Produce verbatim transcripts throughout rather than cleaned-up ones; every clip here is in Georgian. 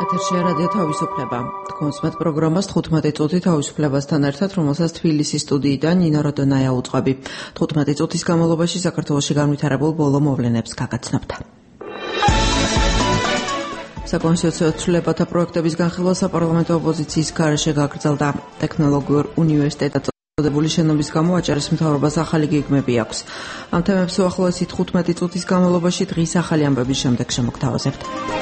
ეთერშია რადიო თავისუფლება. თქვენს პროგრამას თხუთმეტი წუთი თავისუფლებასთან ერთად, რომელსაც თბილისის სტუდიიდან ნინო როდონაია უძღვები. თხუთმეტი წუთის განმავლობაში საქართველოში განვითარებულ ბოლო მოვლენებს გაგაცნობთ. საკონსტიტუციო ცვლილებათა პროექტების განხილვა საპარლამენტო ოპოზიციის გარეშე გაგრძელდა. ტექნოლოგიურ უნივერსიტეტად წოდებული შენობის გამო აჭარის მთავრობას ახალი გეგმები აქვს. ამ თემებს უახლოესი თხუთმეტი წუთის განმავლობაში დღის ახალი ამბების შემდეგ შემოგთავაზებთ.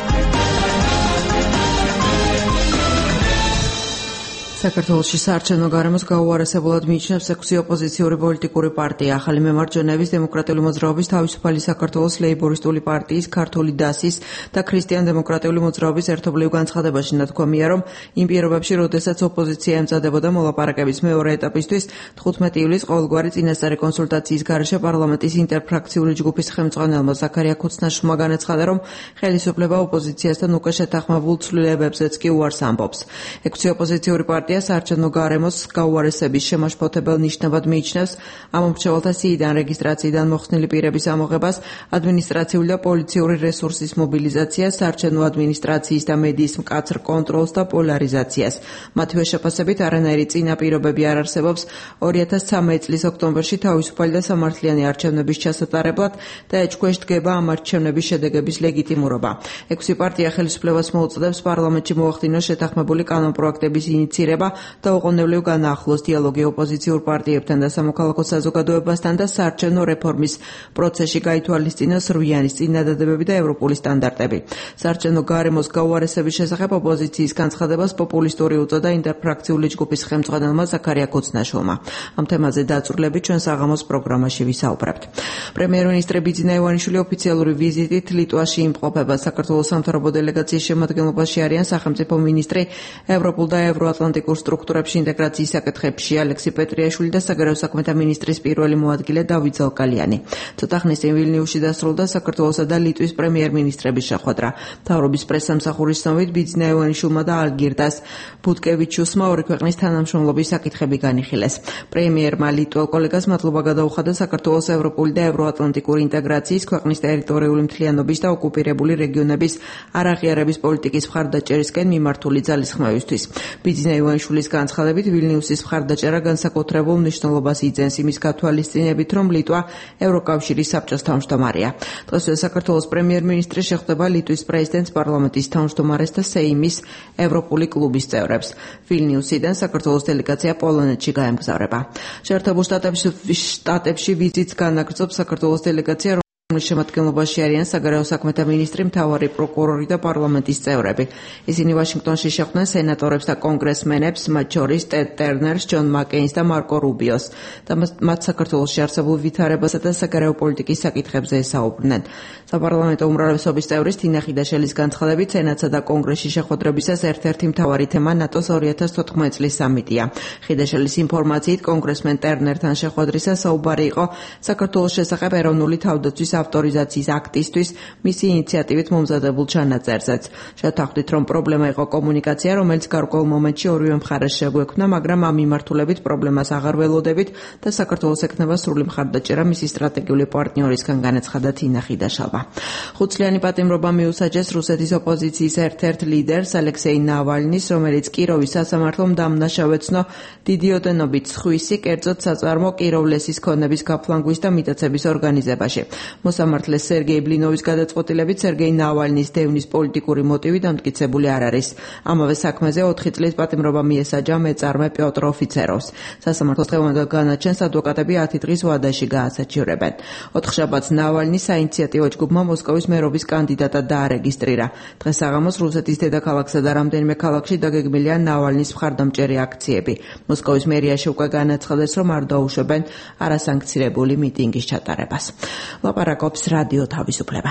საქართველოში საარჩევნო გარემოს გაუარესებულად მიიჩნევს ექვსი ოპოზიციური პოლიტიკური პარტია. ახალი მემარჯვენეების, დემოკრატიული მოძრაობის, თავისუფალი საქართველოს, ლეიბორისტული პარტიის, ქართული დასის და ქრისტიან-დემოკრატიული მოძრაობის ერთობლივ განცხადებაში ნათქვამია, რომ იმ პირობებში, როდესაც ოპოზიცია ემზადებოდა მოლაპარაკების მეორე ეტაპისთვის, თხუთმეტი ივლისს ყოველგვარი წინასწარი კონსულტაციის გარეშე პარლამენტის ინტერფრაქციული ჯგუფის ხელმძღვანელმა ზაქარია ქუცნაშვილმა განაცხადა, რომ ხელისუფლება ოპოზიციასთან უკვე შეთანხმებულ ცვლილებებზეც კი უარს ამბობს. ექვსი ოპოზიციური პარტია საარჩევნო გარემოს გაუარესების შემაშფოთებელ ნიშნებად მიიჩნევს ამ მრჩეველთა სიიდან რეგისტრაციიდან მოხსნილი პირების ამოღებას, ადმინისტრაციული და პოლიციური რესურსის მობილიზაციას, საარჩევნო ადმინისტრაციის და მედიის მკაცრ კონტროლს და პოლარიზაციას. მათივე შეფასებით არანაირი წინა პირობები არ არსებობს ორი ათას ცხრამეტი წლის ოქტომბერში თავისუფალი და სამართლიანი არჩევნების ჩასატარებლად და ეჭქვეშ დგება ამ არჩევნების შედეგების ლეგიტიმურობა. ექვსი პარტია ხელისუფლებას მოუწოდებს პარლამენტში მოახდინოს შეთანხმებული კანონპროექტების ინიცირება და უყოვნებლივ განაახლოს დიალოგი ოპოზიციურ პარტიებთან და სამოქალაქო საზოგადოებასთან და საარჩევნო რეფორმის პროცესში გაითვალისწინოს რვიანის წინადადებები და ევროპული სტანდარტები. საარჩევნო გარემოს გაუარესების შესახებ ოპოზიციის განცხადებას პოპულისტური უწოდა ინტერფრაქციული ჯგუფის ხელმძღვანელმა ზაქარია ქუცნაშვილმა. ამ თემაზე დაწვრილებით ჩვენ საღამოს პროგრამაში ვისაუბრებთ. პრემიერ-მინისტრი ბიძინა ივანიშვილი ოფიციალური ვიზიტით ლიტვაში იმყოფება. საქართველოს სამთავრობო დელეგაციის შემადგენლობაში არიან სახელმწიფო მინისტრი ევროპულ და ევროატლანტიკურ სტრუქტურებში ინტეგრაციის საკითხებში ალექსი პეტრიაშვილი და საგარეო საქმეთა მინისტრის პირველი მოადგილე დავით ზალკალიანი. ცოტა ხნის წინ ვილნიუსში დასრულდა საქართველოსა და ლიტვის პრემიერ-მინისტრების შეხვედრა. მთავრობის პრესსამსახურის ცნობით ბიძინა ივანიშვილმა და ალგირდას ბუტკევიჩუსმა ორი ქვეყნის თანამშრომლობის საკითხები განიხილეს. პრემიერმა ლიტველ კოლეგას მადლობა გადაუხადა საქართველოს ევროპული და ევროატლანტიკური ინტეგრაციის, ქვეყნის ტერიტორიული მთლიანობის და ოკუპირებული რეგიონების არაღიარების პოლიტიკის მხარდაჭერისკენ მიმართული ძალისხმევისთვის. ბიძინა ივანიშვილის განცხადებით ვილნიუსის მხარდაჭერა განსაკუთრებულ მნიშვნელობას იძენს იმის გათვალისწინებით, რომ ლიტვა ევროკავშირის საბჭოს თავმჯდომარეა. დღესვე საქართველოს პრემიერ-მინისტრი შეხვდება ლიტვის პრეზიდენტს, პარლამენტის თავმჯდომარეს და სეიმის ევროპული კლუბის წევრებს. ვილნიუსიდან საქართველოს დელეგაცია პოლონეთში გაემგზავრება. შეერთებულ შტატებში ვიზიტს განაგრძობს საქართველოს დელეგაცია, რომლის შემადგენლობაში არიან საგარეო საქმეთა მინისტრი, მთავარი პროკურორი და პარლამენტის წევრები. ისინი ვაშინგტონში შეხვდნენ სენატორებს და კონგრესმენებს, მათ შორის ტედ ტერნერს, ჯონ მაკეინს და მარკო რუბიოს და მათ საქართველოში არსებულ ვითარებასა და საგარეო პოლიტიკის საკითხებზე ესაუბრნენ. საპარლამენტო უმრავლესობის წევრის თინა ხიდაშელის განცხადებით, სენატსა და კონგრესში შეხვედრებისას ერთ-ერთი მთავარი თემა ნატოს ორი ათას თოთხმეტი წლის სამიტია. ხიდაშელის ინფორმაციით, კონგრესმენ ტერნერთან შეხვედრისას საუბარი იყო საქართველოს შესახებ ეროვნული თავდაცვის ავტორიზაციის აქტისთვის მისი ინიციატივით მომზადებულ ჩანაწერზეც. შევთანხმდით, რომ პრობლემა იყო კომუნიკაცია, რომელიც გარკვეულ მომენტში ორივე მხარეს შეგვექმნა, მაგრამ ამ მიმართულებით პრობლემას აღარ ველოდებით და საქართველოს ექნება სრული მხარდაჭერა მისი სტრატეგიული პარტნიორისგან, განაცხადა თინა ხიდაშალმა. ხუთწლიანი პატიმრობა მიუსაჯეს რუსეთის ოპოზიციის ერთ-ერთ ლიდერს ალექსეი ნავალნის, რომელიც კიროვის სასამართლომ დამნაშავეცნო დიდი ოდენობით სხვისი, კერძოდ საწარმო კიროვლესის ქონების გაფლანგვის და მიტაცების ორგანიზებაში. მოსამართლე სერგეი ბლინოვის გადაწყვეტილებით სერგეი ნავალნის დევნის პოლიტიკური მოტივი დამტკიცებული არ არის. ამავე საქმეზე ოთხი წლის პატიმრობა მიესაჯა მეწარმე პიოტრ ოფიცეროვს. სასამართლოს დღევანდელ განაჩენს ადვოკატები ათი დღის ვადაში გაასაჩივრებენ. ოთხშაბათს ნავალნი საინიციატივო ჯგუფმა მოსკოვის მერობის კანდიდატად დაარეგისტრირა. დღეს საღამოს რუსეთის დედაქალაქსა და რამდენიმე ქალაქში დაგეგმილია ნავალნის მხარდამჭერი აქციები. მოსკოვის მერიაში უკვე განაცხადეს, რომ არ დაუშვებენ არასანქცირებული მიტინგის ჩატარებას. ლაპარაკობს რადიო თავისუფლება.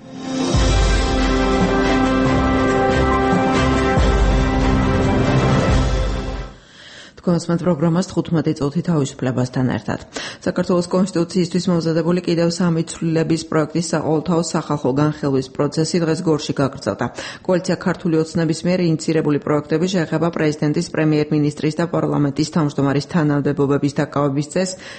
თქვენს პროგრამას თხუთმეტი წუთი თავისუფლებასთან ერთად. საქართველოს კონსტიტუციისთვის მომზადებული კიდევ სამი ცვლილების პროექტის საყოველთაო სახალხო განხილვის პროცესი დღეს გორში გაგრძელდა. კოალიცია ქართული ოცნების მიერ ინიცირებული პროექტები შეეხება პრეზიდენტის, პრემიერ-მინისტრის და პარლამენტის თავმჯდომარის თანამდებობების დაკავების წესს,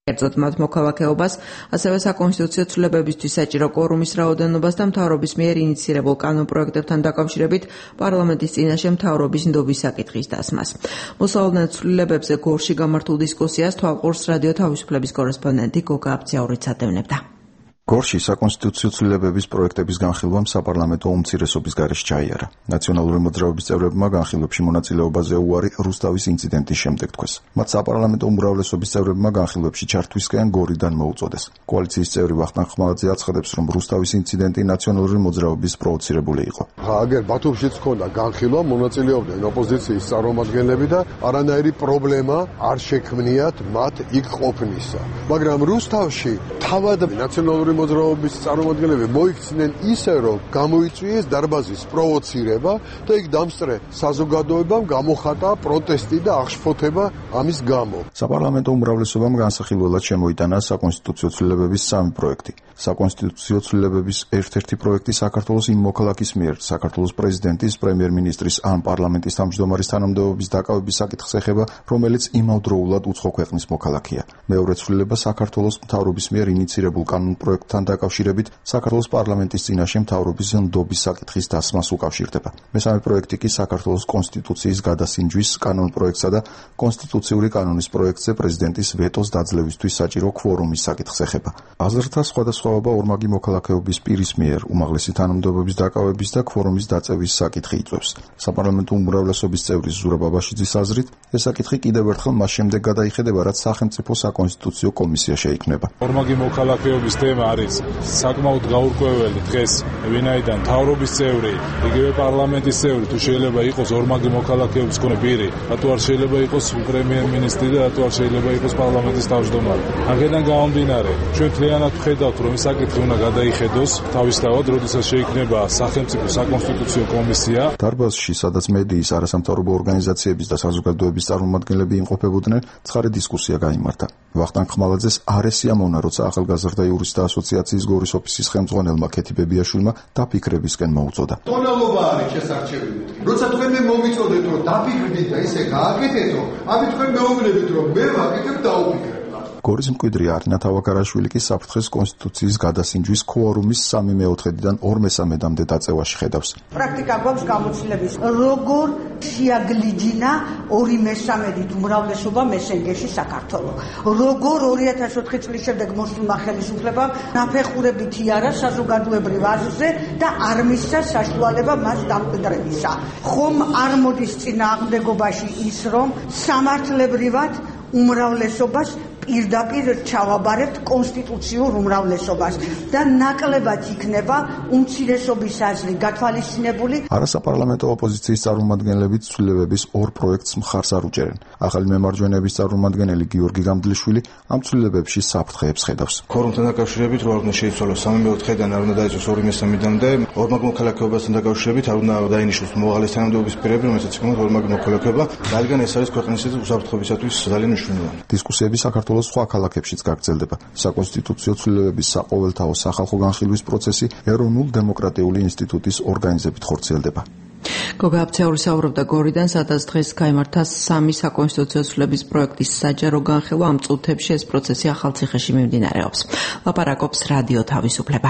კერძოდ მათ მოქალაქეობას, ასევე საკონსტიტუციო ცვლილებებისთვის საჭირო კვორუმის რაოდენობას და მთავრობის მიერ ინიცირებულ კანონპროექტებთან დაკავშირებით პარლამენტის წინაშე მთავრობის ნდობის საკითხის დასმას. მოსალოდნელ ცვლილებებზე გორში გამართულ დისკუსიას თვალყურს რადიო თავისუფლების კორესპონდენტი გოგა აბძიაურიც ადევნებდა. გორში საკონსტიტუციო ცვლილებების პროექტების განხილვამ საპარლამენტო უმცირესობის გარეშე ჩაიარა. ნაციონალური მოძრაობის წევრებმა განხილვებში მონაწილეობაზე უარი რუსთავის ინციდენტის შემდეგ თქვეს. მათ საპარლამენტო უმრავლესობის წევრებმა განხილვებში ჩართვისკენ გორიდან მოუწოდეს. კოალიციის წევრი ვახტანგ ხმალაძე აცხადებს, რომ რუსთავის ინციდენტი ნაციონალური მოძრაობის პროვოცირებული იყო. აგერ ბათუმშიც ჰქონდა განხილვა, მონაწილეობდნენ ოპოზიციის წარმომადგენლები და არანაირი პრობლემა არ შექმნიათ მათ იქ ყოფნისა. მაგრამ რუსთავში თავად ნაციონალური მოძრაობის წარმომადგენლები მოიქცნენ ისე, რომ გამოიწვიეს დარბაზის პროვოცირება და იქ დამსწრე საზოგადოებამ გამოხატა პროტესტი და აღშფოთება ამის გამო. საპარლამენტო უმრავლესობამ განსახილველად შემოიტანა საკონსტიტუციო ცვლილებების სამი პროექტი. საკონსტიტუციო ცვლილებების ერთ-ერთი პროექტი საქართველოს იმ მოქალაქის მიერ, საქართველოს პრეზიდენტის, პრემიერ-მინისტრის ან პარლამენტის თავმჯდომარის თანამდებობის დაკავების საკითხს ეხება, რომელიც იმავდროულად უცხო ქვეყნის მოქალაქეა. მეორე ცვლილება საქართველოს მთავრობის მიერ ინიცირებულ კანონპროექტ თან დაკავშირებით საქართველოს პარლამენტის წინაშე მთავრობის ნდობის საკითხის დასმას უკავშირდება. მესამე პროექტი კი საქართველოს კონსტიტუციის გადასინჯვის კანონპროექტსა და კონსტიტუციური კანონის პროექტზე პრეზიდენტის ვეტოს დაძლევისთვის საჭირო კვორუმის საკითხს ეხება. აზრთა სხვადასხვაობა ორმაგი მოქალაქეობის პირის მიერ უმაღლესი თანამდებობის დაკავების და კვორუმის დაწევის საკითხი იწვევს. საპარლამენტო უმრავლესობის წევრის ზურაბ აბაშიძის აზრით, ეს საკითხი კიდევ ერთხელ მას შემდეგ გადაიხედება, რაც სახელმწიფო საკონსტიტუციო კომისია შეიქმნება. ორმაგი მოქალაქეობის თემა არის საკმაოდ გაურკვეველი დღეს, ვინაიდან მთავრობის წევრი, იგივე პარლამენტის წევრი თუ შეიძლება იყოს ორმაგი მოქალაქეობის მქონე პირი, რატო არ შეიძლება იყოს პრემიერ-მინისტრი და რატო არ შეიძლება იყოს პარლამენტის თავმჯდომარე. აქედან გამომდინარე, ჩვენ მთლიანად ვხედავთ, რომ ეს საკითხი უნდა გადაიხედოს თავისთავად, როდესაც შეიქმნება სახელმწიფო საკონსტიტუციო კომისია. დარბაზში, სადაც მედიის, არასამთავრობო ორგანიზაციების და საზოგადოების წარმომადგენლები იმყოფებოდნენ, ცხარე დისკუსია გაიმართა. ვახტანგ ხმალაძეს არ ესიამოვნა, როცა ახალგაზრდა იურისტთა ასოციაციის გორის ოფისის ხელმძღვანელმა ქეთი ბებიაშვილმა დაფიქრებისკენ მოუწოდა. ტონალობა არის შესარჩევი. როცა თქვენ მე მომიწოდეთ, რომ დაფიქრდით და ისე გააკეთეთო, ამით თქვენ მეუბნებით, რომ მე ვაკეთებ დაუფიქრებ. გორის მკვიდრი არინა თავაკარაშვილი კი საფრთხეს კონსტიტუციის გადასინჯვის კვორუმის სამი მეოთხედიდან ორ მესამედამდე დაწევაში ხედავს. პრაქტიკა გვაქვს გამოცდილების, როგორ შეაგლიჯინა ორი მესამედით უმრავლესობა მესენგერში საქართველოს. როგორ ორი ათას ოთხი წლის შემდეგ მოსულმა ხელისუფლებამ ნაფეხურებით იარა საზოგადოებრივ აზრზე და არ მისცა საშუალება მას დამკვიდრებისა. ხომ არ მოდის წინააღმდეგობაში ის, რომ სამართლებრივად უმრავლესობას პირდაპირ ჩავაბარებთ კონსტიტუციურ უმრავლესობას და ნაკლებად იქნება უმცირესობის აზრი გათვალისწინებული. არასაპარლამენტო ოპოზიციის წარმომადგენლები ცვლილებების ორ პროექტს მხარს არ უჭერენ. ახალი მემარჯვენეების წარმომადგენელი გიორგი გამდლიშვილი ამ ცვლილებებში საფრთხეებს ხედავს. კვორუმთან დაკავშირებით რო არ უნდა შეიცვალოს სამი მეოთხედიდან არ უნდა დაიწყოს ორი მესამედამდე, ორმაგ მოქალაქეობასთან დაკავშირებით არ უნდა დაინიშნოს მოაღალეს თანამდებობის პირები, რომელსაც იქნება ორმაგი მოქალაქეობა, რადგან ეს არის ქვეყნის უსაფრთხოებისათვის ძალიან მნიშვნელოვანი. დისკუსიები საქართველოს სხვა ქალაქებშიც გაგრძელდება. საკონსტიტუციო ცვლილებების საყოველთაო სახალხო განხილვის პროცესი ეროვნულ დემოკრატიული ინსტიტუტის ორგანიზებით ხორციელდება. გოგა აბძიაური საუბრობდა გორიდან, სადაც დღეს გაიმართა სამი საკონსტიტუციო ცვლილების პროექტის საჯარო განხილვა. ამ წუთებში ეს პროცესი ახალციხეში მიმდინარეობს. ლაპარაკობს რადიო თავისუფლება.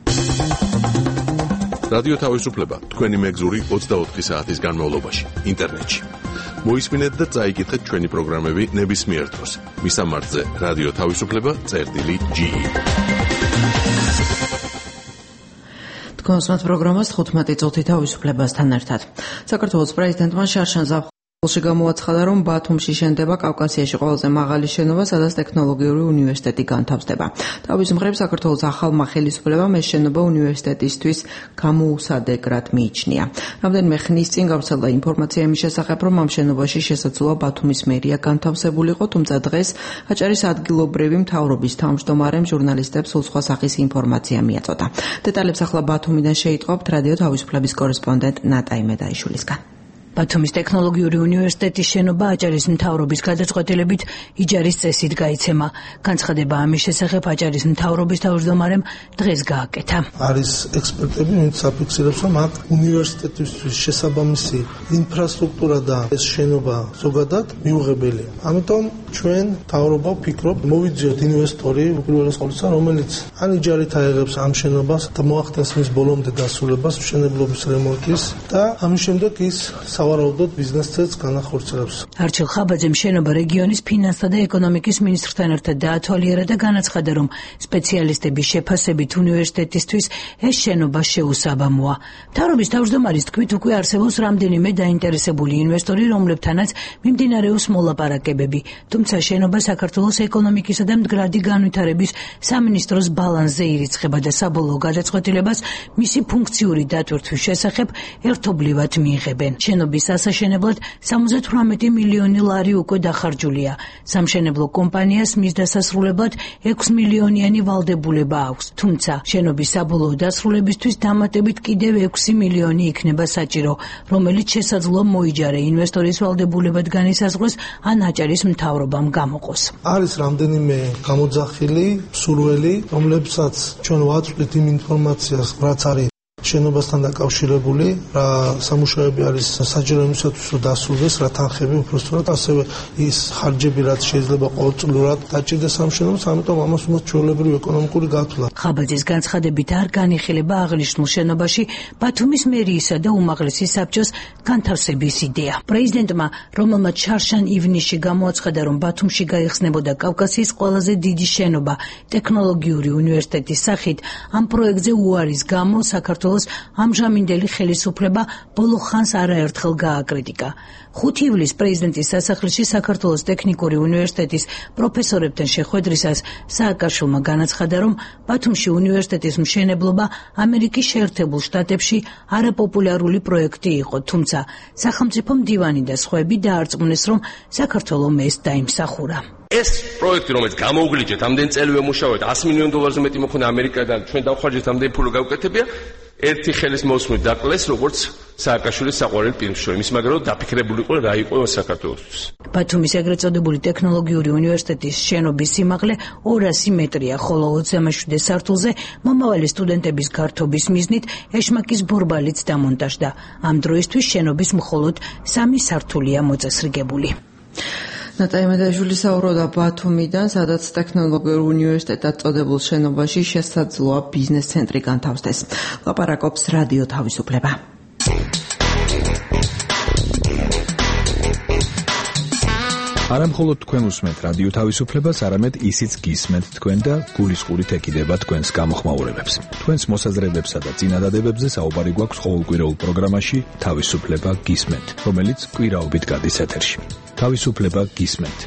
რადიო თავისუფლება თქვენი მეგზური ოცდაოთხი საათის განმავლობაში ინტერნეტში. მოისმინეთ და წაიკითხეთ ჩვენი პროგრამები ნებისმიერ დროს. მისამართზე რადიო თავისუფლება წერტილი ჯი ი. თქვენს პროგრამას თხუთმეტი წუთი თავისუფლებასთან ერთად. საქართველოს პრეზიდენტმა შარშან ზაფხულში გამოაცხადა, რომ ბათუმში შენდება კავკასიაში ყველაზე მაღალი შენობა, სადაც ტექნოლოგიური უნივერსიტეტი განთავსდება. თავის მხრივ საქართველოს ახალმა ხელისუფლებამ ეს შენობა უნივერსიტეტისთვის გამოუსადეგრად მიიჩნია. რამდენიმე ხნის წინ გავრცელდა ინფორმაცია იმის შესახებ, რომ ამ შენობაში შესაძლოა ბათუმის მერია განთავსებულიყო, თუმცა დღეს აჭარის ადგილობრივი მთავრობის თავმჯდომარემ ჟურნალისტებს სულ სხვა სახის ინფორმაცია მიაწოდა. დეტალებს ახლა ბათუმიდან შეიტყობთ რადიო თავისუფლების კორესპონდენტ ნატა იმედაიშვილისგან. ბათუმის ტექნოლოგიური უნივერსიტეტის შენობა აჭარის მთავრობის გადაწყვეტილებით იჯარის წესით გაიცემა. განცხადება ამის შესახებ აჭარის მთავრობის თავმჯდომარემ დღეს გააკეთა. არის ექსპერტები, ვინც აფიქსირებს, რომ აქ უნივერსიტეტისთვის შესაბამისი ინფრასტრუქტურა და ეს შენობა ზოგადად მიუღებელია. ამიტომ ჩვენ მთავრობა ვფიქრობთ, მოვიძიოთ ინვესტორი უპირველეს ყოვლისა, რომელიც ან იჯარით აიღებს ამ შენობას და მოახდენს მის ბოლომდე დასრულებას, მშენებლობის რემონტის და ამის შემდეგ ის სავარაუდოდ ბიზნეს წელს განახორციელებს. არჩილ ხაბაძემ შენობა რეგიონის ფინანსთა და ეკონომიკის მინისტრთან ერთად დაათვალიერა და განაცხადა, რომ სპეციალისტების შეფასებით უნივერსიტეტისთვის ეს შენობა შეუსაბამოა. მთავრობის თავმჯდომარის თქმით, უკვე არსებობს რამდენიმე დაინტერესებული ინვესტორი, რომლებთანაც მიმდინარეობს მოლაპარაკებები. თუმცა შენობა საქართველოს ეკონომიკისა და მდგრადი განვითარების სამინისტროს ბალანსზე ირიცხება და საბოლოო გადაწყვეტილებას მისი ფუნქციური დატვირთვის შესახებ ერთობლივად მიიღებენ. შენობის ასაშენებლად სამოცდათვრამეტი მილიონი ლარი უკვე დახარჯულია. სამშენებლო კომპანიას მის დასასრულებლად ექვსი მილიონიანი ვალდებულება აქვს. თუმცა შენობის საბოლოო დასრულებისთვის დამატებით კიდევ ექვსი მილიონი იქნება საჭირო, რომელიც შესაძლოა მოიჯარე ინვესტორის ვალდებულებად განისაზღვროს ან აჭარის მთავრობამ გამოყოს. არის რამდენიმე გამოძახილი სურველი, რომლებსაც ჩვენ ვაწვდით იმ ინფორმაციას, რაც არის შენობასთან დაკავშირებული, რა სამუშაოები არის საჭირო იმისათვის, რომ დასრულდეს, რა თანხები უпростоრად, ასევე ის ხარჯები, რაც შეიძლება ყოველწლიურად დაჭირდეს ამ შენობას, ამიტომ ამას უნდა ჩვეულებრივი ეკონომიკური გათვლა. ხაბაძის განცხადებით არ განიხილება აღნიშნულ შენობაში ბათუმის მერიისა და უმაღლესი საბჭოს განთავსების იდეა. პრეზიდენტმა, რომელმაც შარშან ივნისში გამოაცხადა, რომ ბათუმში გაიხსნებოდა კავკასიის ყველაზე დიდი შენობა ტექნოლოგიური უნივერსიტეტის სახით, ამ პროექტზე უარის გამო საქართველოს ამჟამინდელი ხელისუფლება ბოლო ხანს არაერთხელ გააკრიტიკა. ხუთი ივლისს პრეზიდენტის სასახლეში საქართველოს ტექნიკური უნივერსიტეტის პროფესორებთან შეხვედრისას სააკაშვილმა განაცხადა, რომ ბათუმში უნივერსიტეტის მშენებლობა ამერიკის შეერთებულ შტატებში არაპოპულარული პროექტი იყო, თუმცა სახელმწიფო მდივანი და სხვაები დაარწმუნეს, რომ საქართველომ ეს დაიმსახურა. ეს პროექტი, რომელიც გამოუგლიჯეთ, ამდენ წელი ვემუშავეთ, ასი მილიონ დოლარზე მეტი მოხდა ამერიკიდან, ჩვენ დავხარჯეთ ამდენ ფული გავუკეთებია, ერთი ხელის მოსმით დაკლეს, როგორც სააკაშვილის საყვარელი პირმშორი, ის მაგრამ დაფიქრებული იყო რა იყო საქართველოსთვის. ბათუმის ეგრეთ წოდებული ტექნოლოგიური უნივერსიტეტის შენობის სიმაღლე ორასი მეტრია, ხოლო ოცდამეშვიდე სართულზე მომავალი სტუდენტების გართობის მიზნით ეშმაკის ბორბალიც დამონტაჟდა. ამ დროისთვის შენობის მხოლოდ სამი სართულია მოწესრიგებული. ნატალია მედაიშვილი საუბრობდა ბათუმიდან, სადაც ტექნოლოგიურ უნივერსიტეტად წოდებულ შენობაში შესაძლოა ბიზნეს ცენტრი განთავსდეს. ლაპარაკობს რადიო თავისუფლება. არა მხოლოდ თქვენ უსმენთ რადიო თავისუფლებას, არამედ ისიც გისმენთ თქვენ და გულისყურით ეკიდება თქვენს გამოხმაურებებს. თქვენს მოსაზრებებსა და წინადადებებზე საუბარი გვაქვს ყოველკვირეულ პროგრამაში თავისუფლება გისმენთ, რომელიც კვირაობით გადის ეთერში. თავისუფლება გისმენთ.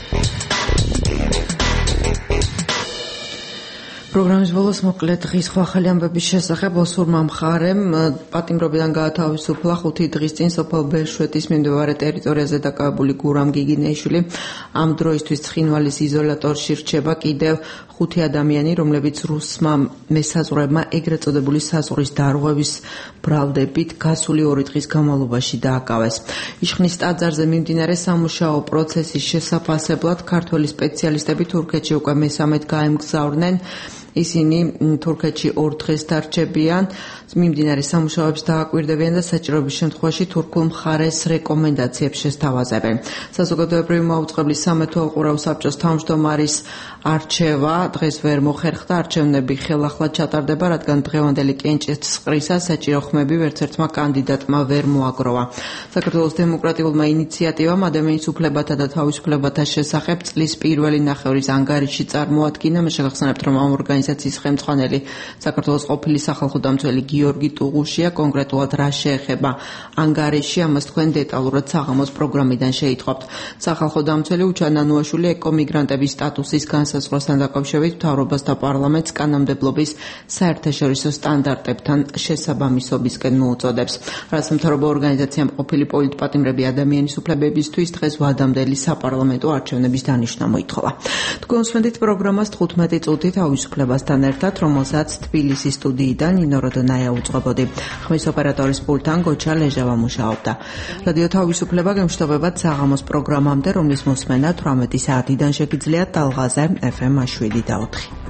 პროგრამის ბოლოს მოკლედ დღის ახალი ამბების შესახებ ოსურმა მხარემ პატიმრობიდან გაათავისუფლა ხუთი დღის წინ სოფელ ბერშვეთის მიმდებარე ტერიტორიაზე დაკავებული გურამ გიგინეიშვილი. ამ დროისთვის ცხინვალის იზოლატორში რჩება კიდევ ხუთი ადამიანი, რომლებიც რუსმა მესაზღვრეებმა ეგრეთ წოდებული საზღვრის დარღვევის ბრალდებით გასული ორი დღის განმავლობაში დააკავეს. იშხნის ტაძარზე მიმდინარე სამუშაო პროცესის შესაფასებლად ქართველი სპეციალისტები თურქეთში უკვე მესამედ გაემგზავრნენ. ისინი თურქეთში ორ დღეს დარჩებიან, მიმდინარე სამუშაოებს დააკვირდებიან და საჭიროების შემთხვევაში თურქულ მხარეს რეკომენდაციებს შესთავაზებენ. საზოგადოებრივი მაუწყებლის სამეფო უყურაო საბჭოს თავმჯდომარის არჩევა დღეს ვერ მოხერხდა. არჩევნები ხელახლა ჩატარდება, რადგან დღევანდელი კენჭისყრისა საჭირო ხმები ვერცერთმა კანდიდატმა ვერ მოაგროვა. საქართველოს დემოკრატიულმა ინიციატივამ ადამიანის უფლებათა და თავისუფლებათა შესახებ წლის პირველი ნახევრის ანგარიში წარმოადგინა. მე შეგახსენებთ, რომ ამ ორგანიზაციის ხელმძღვანელი საქართველოს ყოფილი სახალხო დამცველი გიორგი ტუღუშია. კონკრეტულად რა შეეხება ანგარიში, ამას თქვენ დეტალურად საღამოს პროგრამიდან შეითხოვთ. სახალხო დამცველი უჩა ნანუაშვილი ეკომიგრანტების სტატუსის განსაზღვრა განსაზღვრასთან დაკავშირებით მთავრობას და პარლამენტს კანონმდებლობის საერთაშორისო სტანდარტებთან შესაბამისობისკენ მოუწოდებს. რასამთავრობო ორგანიზაციამ ყოფილი პოლიტპატიმრები ადამიანის უფლებებისთვის დღეს ვადამდელი საპარლამენტო არჩევნების დანიშნა მოითხოვა. თქვენ უსმენთ პროგრამას თხუთმეტი წუთი თავისუფლებასთან ერთად, რომელსაც თბილისის სტუდიიდან ნინო როდონაია უძღვებოდი. ხმის ოპერატორის პულტთან გოჩა ლეჟავა მუშაობდა. რადიო თავისუფლება გემშვიდობებათ საღამოს პროგრამამდე, რომლის მოსმენა თვრამეტი საათიდან შეგიძლიათ ტალღაზე ეფ ემ შვიდი და ოთხი.